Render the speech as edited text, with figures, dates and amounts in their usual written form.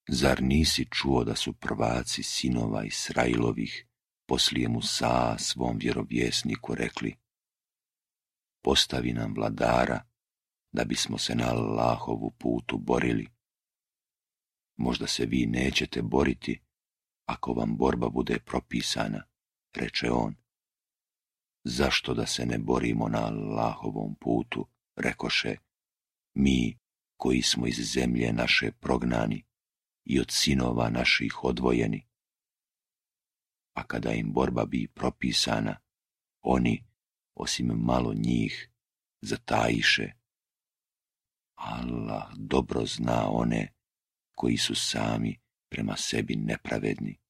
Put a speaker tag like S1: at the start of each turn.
S1: Zar nisi čuo da su prvaci sinova Israilovih poslije Musa svom vjerovjesniku rekli: postavi nam vladara, da bismo se na Allahovu putu borili. Možda se vi nećete boriti, ako vam borba bude propisana, reče on. Zašto da se ne borimo na Allahovom putu, rekoše, mi koji smo iz zemlje naše prognani i od sinova naših odvojeni. A kada im borba bi propisana, oni, osim malo njih, zatajiše. Allah dobro zna one koji su sami prema sebi nepravedni.